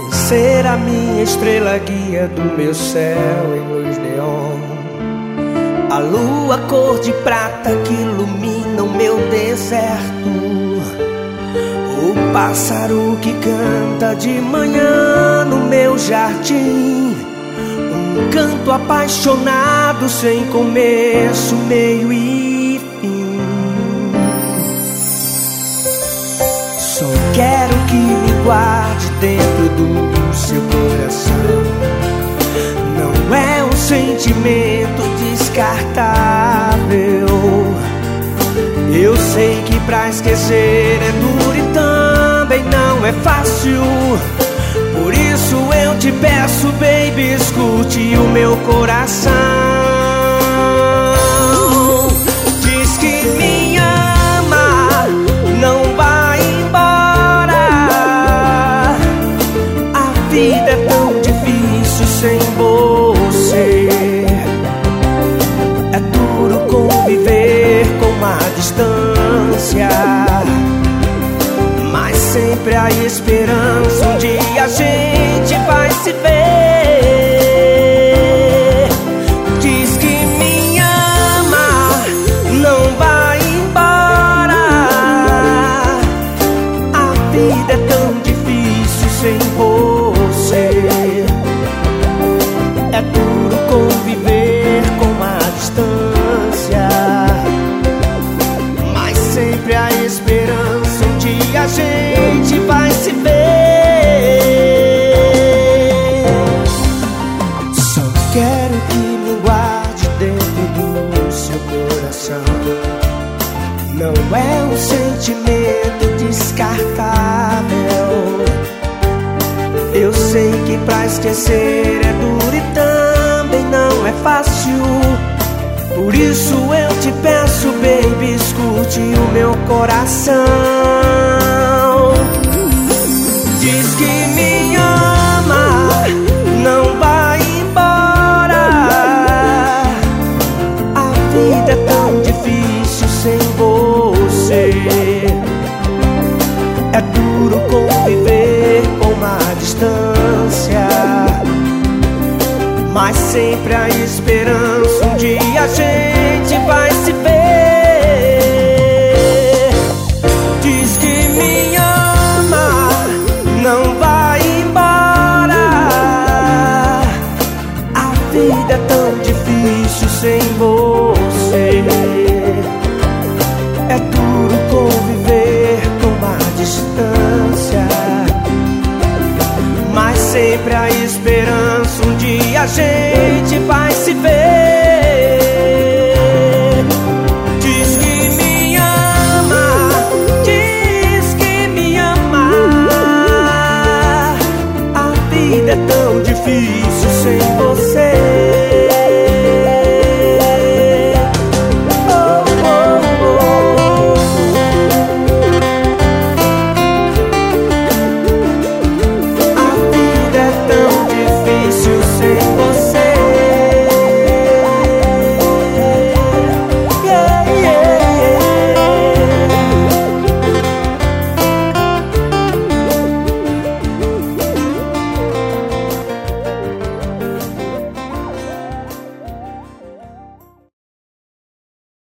ser a minha estrela guia do meu céu em luz neon. A lua cor de prata que ilumina o meu deserto. O pássaro que canta de manhã no meu jardim. Um canto apaixonado sem começo, meio e fim. Só quero que me guarde dentro do seu coração. Não é um sentimento descartável. Eu sei que pra esquecer é duro e também não é fácil. Por isso eu te peço, baby, escute o meu coração. Diz que me ama, não vai embora. A vida é tão difícil sem você. É duro conviver com a distância, mas sempre há esperança. Um dia a gente vai se ver. Diz que me ama, não vai embora. A vida é tão difícil sem você. É duro conviver com a distância, mas sempre há esperança. Um dia a gente vai se ver. Só quero que me guarde dentro do seu coração. Não é um sentimento descartável. Eu sei que pra esquecer é duro e também não é fácil. Por isso eu te peço, baby, escute o meu coração. Diz que me ama, não vai embora. A vida é tão difícil sem você. É duro conviver com a distância, mas sempre há esperança. Um dia a gente vai se ver. Diz que me ama, não vai embora. A vida é tão difícil sem você. É duro conviver com a distância, mas sempre há esperança. Um dia a gente vai se ver. Diz que me ama, diz que me ama. A vida é tão difícil